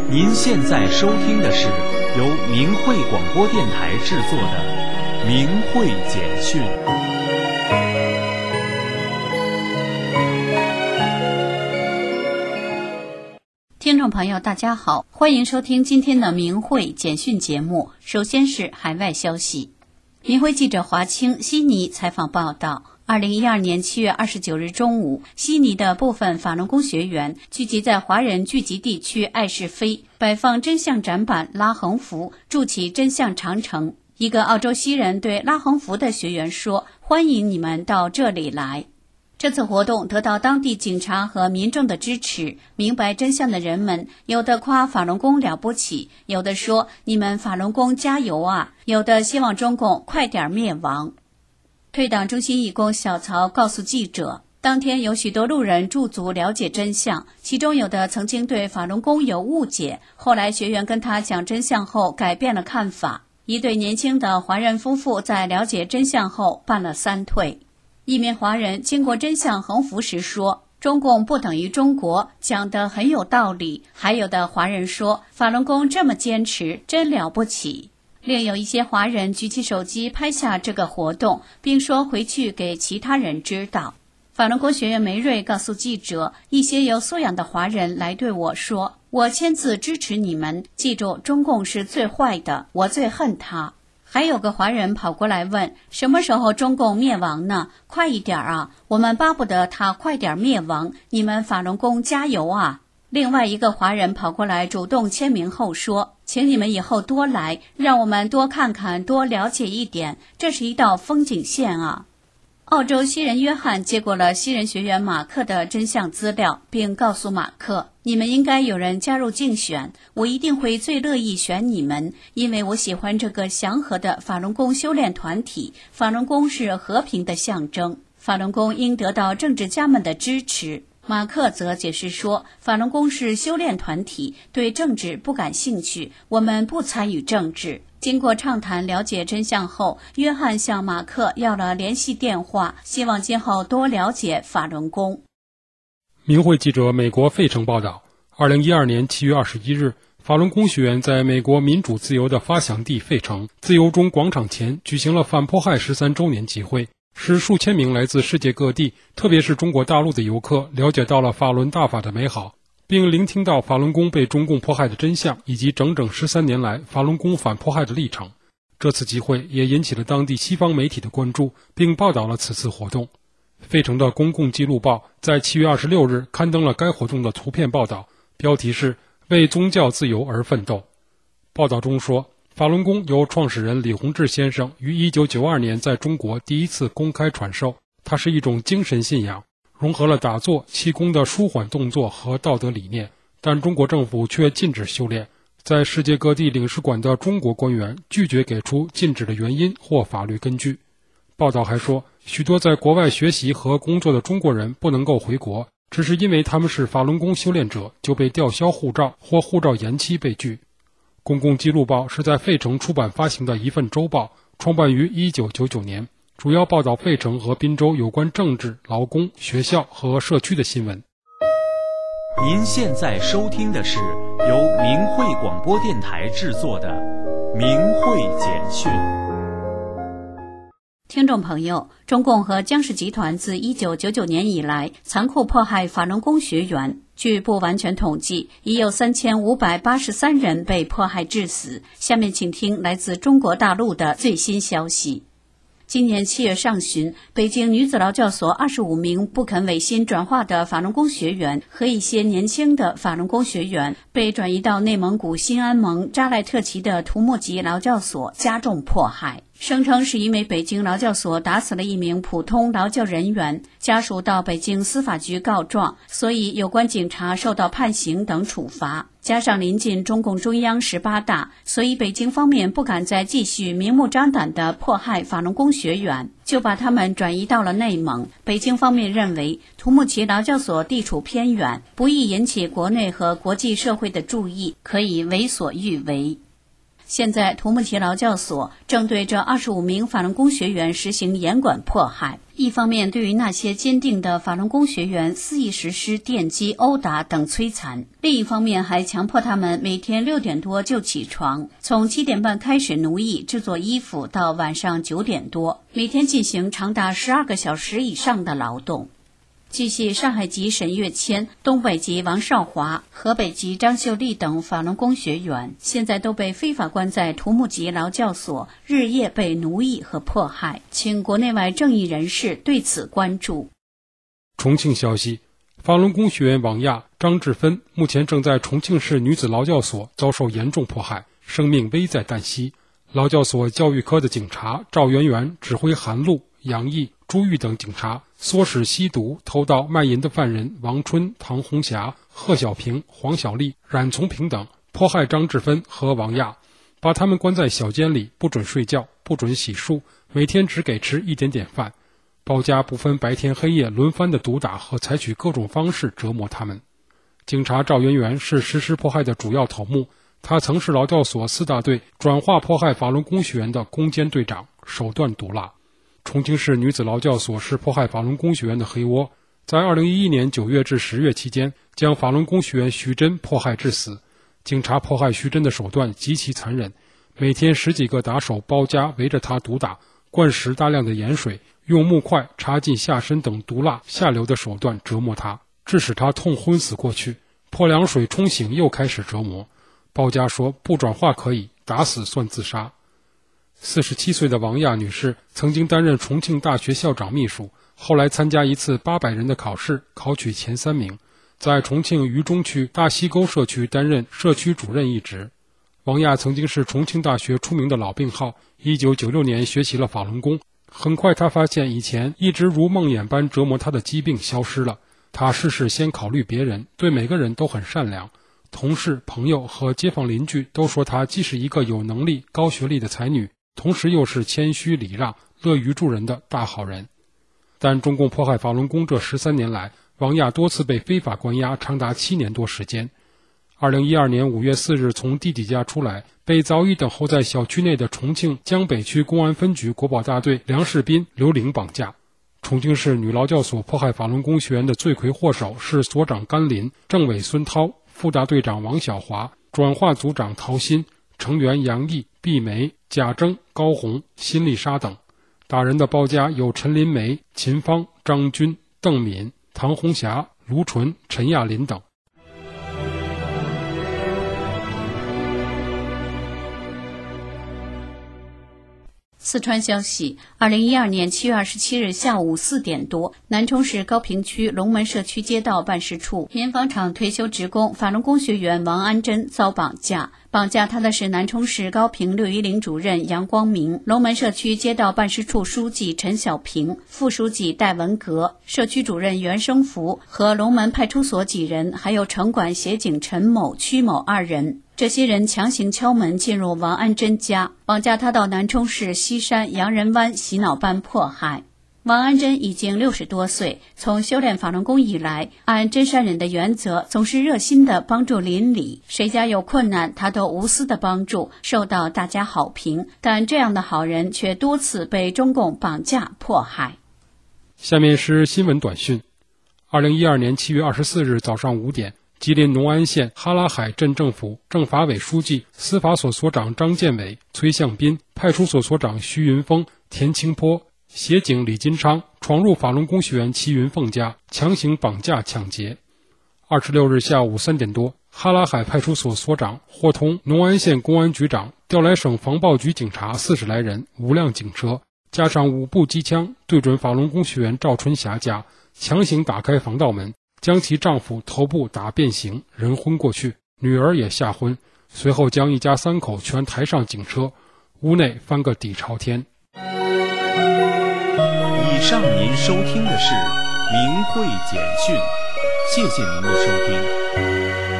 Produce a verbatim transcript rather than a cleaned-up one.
您现在收听的是由明慧广播电台制作的《明慧简讯》。 听众朋友大家好，欢迎收听今天的明慧简讯节目。首先是海外消息。明慧记者华清悉尼采访报道，二零一二年七月二十九日中午，悉尼的部分法轮功学员聚集在华人聚集地区爱士菲，摆放真相展板、拉横幅，筑起真相长城。一个澳洲西人对拉横幅的学员说：“欢迎你们到这里来。”这次活动得到当地警察和民众的支持，明白真相的人们，有的夸法轮功了不起，有的说你们法轮功加油啊，有的希望中共快点灭亡。退党中心义工小曹告诉记者，当天有许多路人驻足了解真相，其中有的曾经对法轮功有误解，后来学员跟他讲真相后改变了看法。一对年轻的华人夫妇在了解真相后办了三退。一名华人经过真相横幅时说，中共不等于中国，讲得很有道理。还有的华人说，法轮功这么坚持，真了不起。另有一些华人举起手机拍下这个活动，并说回去给其他人知道。法轮功学员梅瑞告诉记者，一些有素养的华人来对我说，我签字支持你们，记住中共是最坏的，我最恨他。还有个华人跑过来问，什么时候中共灭亡呢？快一点啊，我们巴不得他快点灭亡，你们法轮功加油啊。另外一个华人跑过来主动签名后说，请你们以后多来，让我们多看看，多了解一点，这是一道风景线啊。澳洲西人约翰接过了西人学员马克的真相资料，并告诉马克，你们应该有人加入竞选，我一定会最乐意选你们，因为我喜欢这个祥和的法轮功修炼团体，法轮功是和平的象征，法轮功应得到政治家们的支持。马克则解释说，法轮功是修炼团体，对政治不感兴趣，我们不参与政治。经过畅谈了解真相后，约翰向马克要了联系电话，希望今后多了解法轮功。 明慧记者美国费城报道，二零一二年七月二十一日，法轮功学员在美国民主自由的发祥地费城自由中广场前举行了反迫害十三周年集会，使数千名来自世界各地，特别是中国大陆的游客了解到了法轮大法的美好，并聆听到法轮功被中共迫害的真相，以及整整十三年来法轮功反迫害的历程。这次集会也引起了当地西方媒体的关注，并报道了此次活动。费城的公共记录报在七月二十六日刊登了该活动的图片报道，标题是为宗教自由而奋斗。报道中说，法轮功由创始人李洪志先生于一九九二年在中国第一次公开传授，它是一种精神信仰，融合了打坐、气功的舒缓动作和道德理念，但中国政府却禁止修炼。在世界各地领事馆的中国官员拒绝给出禁止的原因或法律根据。报道还说，许多在国外学习和工作的中国人不能够回国，只是因为他们是法轮功修炼者，就被吊销护照或护照延期被拒。公共记录报是在费城出版发行的一份周报，创办于一九九九年，主要报道费城和滨州有关政治、劳工、学校和社区的新闻。 您现在收听的是由明慧广播电台制作的《明慧简讯》。 听众朋友，中共和江氏集团自一九九九年以来残酷迫害法轮功学员，据不完全统计，已有三千五百八十三人被迫害致死。下面请听来自中国大陆的最新消息。今年七月上旬，北京女子劳教所二十五名不肯违心转化的法轮功学员和一些年轻的法轮功学员被转移到内蒙古新安盟扎赖特旗的图木吉劳教所加重迫害，声称是因为北京劳教所打死了一名普通劳教人员，家属到北京司法局告状，所以有关警察受到判刑等处罚。加上临近中共中央十八大，所以北京方面不敢再继续明目张胆地迫害法轮功学员，就把他们转移到了内蒙。北京方面认为图木齐劳教所地处偏远，不易引起国内和国际社会的注意，可以为所欲为。现在图木齐劳教所正对这二十五名法轮功学员实行严管迫害， 一方面对于那些坚定的法轮功学员肆意实施电击、殴打等摧残，另一方面还强迫他们每天六点多就起床，从七点半开始奴役制作衣服到晚上九点多，每天进行长达十二个小时以上的劳动。据悉，上海籍沈月谦、东北籍王少华、河北籍张秀丽等法轮功学员，现在都被非法关在土木级劳教所，日夜被奴役和迫害，请国内外正义人士对此关注。 重庆消息，法轮功学员王亚、张志芬目前正在重庆市女子劳教所遭受严重迫害，生命危在旦夕。劳教所教育科的警察赵媛媛指挥韩露、杨毅、朱玉等警察唆使吸毒、偷盗、卖淫的犯人王春、唐红霞、贺小平、黄小丽、冉从平等，迫害张志芬和王亚，把他们关在小间里，不准睡觉，不准洗漱，每天只给吃一点点饭，包家不分白天黑夜轮番的毒打和采取各种方式折磨他们。警察赵媛媛是实施迫害的主要头目，他曾是劳教所四大队转化迫害法轮功学员的攻坚队长，手段毒辣。重庆市女子劳教所是迫害法轮功学员的黑窝，在二零一一年九月至十月期间，将法轮功学员徐真迫害致死。警察迫害徐真的手段极其残忍，每天十几个打手包夹围着他毒打，灌食大量的盐水，用木块插进下身等毒辣下流的手段折磨他，致使他痛昏死过去，泼凉水冲醒又开始折磨。包家说不转化可以，打死算自杀。四十七岁的王亚女士曾经担任重庆大学校长秘书，后来参加一次八百人的考试，考取前三名，在重庆渝中区大西沟社区担任社区主任一职。王亚曾经是重庆大学出名的老病号，一九九六年学习了法轮功，很快他发现以前一直如梦魇般折磨他的疾病消失了，他事事先考虑别人，对每个人都很善良，同事、朋友和街坊邻居都说她既是一个有能力、高学历的才女，同时又是谦虚礼让、乐于助人的大好人。但中共迫害法轮功这十三年来，王亚多次被非法关押，长达七年多时间。二零一二年五月四日从弟弟家出来，被早已等候在小区内的重庆江北区公安分局国保大队梁世斌、刘玲绑架。重庆市女劳教所迫害法轮功学员的罪魁祸首是所长甘林、政委孙涛、副大队长王小华、转化组长陶鑫、成员杨毅、毕梅、贾征、高红、辛丽莎等。打人的包家有陈林梅、秦芳、张军、邓敏、唐红霞、卢纯、陈亚林等。 四川消息，二零一二年七月二十七日下午四点多，南充市高坪区龙门社区街道办事处棉纺厂退休职工法轮功学员王安珍遭绑架。绑架他的是南充市高坪六一零主任杨光明、龙门社区街道办事处书记陈小平、副书记戴文革、社区主任袁生福和龙门派出所几人，还有城管协警陈某、曲某二人。这些人强行敲门进入王安珍家，绑架他到南充市西山洋人湾洗脑班迫害。王安珍已经六十多岁，从修炼法轮功以来，按真善忍的原则，总是热心的帮助邻里，谁家有困难，他都无私的帮助，受到大家好评。但这样的好人却多次被中共绑架迫害。 下面是新闻短讯。二零一二年七月二十四日早上五点，吉林农安县哈拉海镇政府政法委书记、司法所所长张建伟、崔向斌、派出所所长徐云峰、田清波、协警李金昌闯入法轮功学员齐云凤家，强行绑架抢劫。二十六日下午三点多，哈拉海派出所所长伙同农安县公安局长调来省防暴局警察四十来人，五辆警车，加上五步机枪，对准法轮功学员赵春霞家，强行打开防盗门，将其丈夫头部打变形，人昏过去，女儿也吓昏，随后将一家三口全抬上警车，屋内翻个底朝天。 以上您收听的是明慧简讯，谢谢您的收听。